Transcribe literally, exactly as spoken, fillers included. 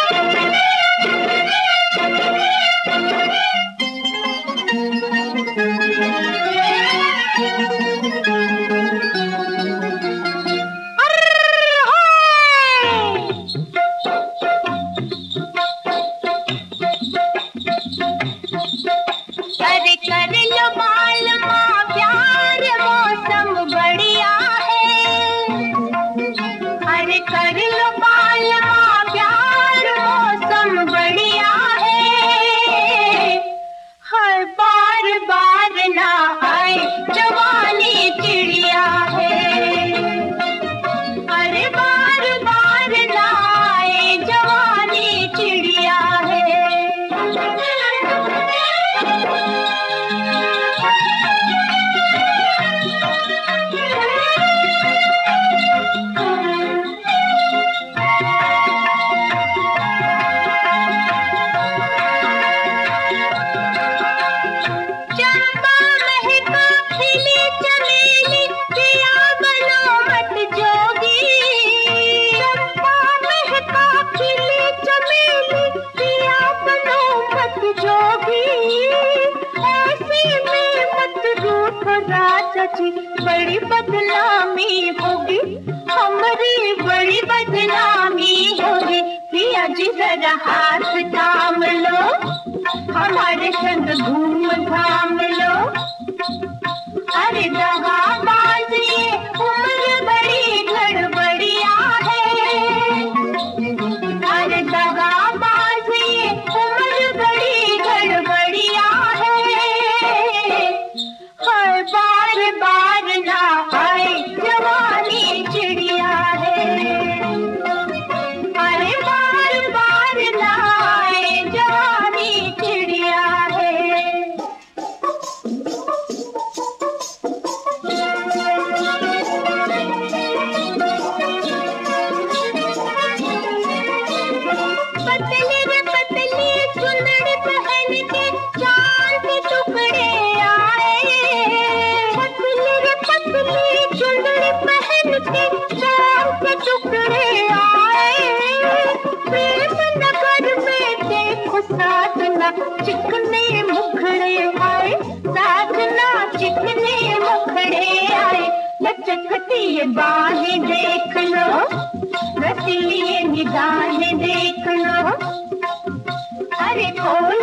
अरे कर लो बाल माँ प्यार मौसम बढ़िया है। अरे कर लो बाल माँ प्यार मौसम बढ़िया है। हर बार बार ना आए जवानी चिड़िया है। अरे बार बार ना आए जवानी चिड़िया है। बड़ी बदनामी होगी हमारी, बड़ी बदनामी होगी। पिया जी जरा हाथ थाम लो, हमारे संग घूम घाम लो। अरे दगाबाज ये उम्र बड़ी गड़बड़िया है। अरे दगाबाज ये उम्र बड़ी गड़बड़िया है। हर बार बार ना आए जवानी चिड़िया है। अरे बार बार ना आए जवानी चिड़िया है। पतली रे पतली चुंदड़ी पहन के चांद के टुकड़े आए। पतली रे पतली चुंदड़ी पहन के चांद के टुकड़े आए। प्रेम नगर में देखो साधना चिकने मुखड़े आए। साधना चिकने मुखड़े आए। लचकती ये बाहें देख लो, रसीली ये निगाहें देख लो। अरे खोल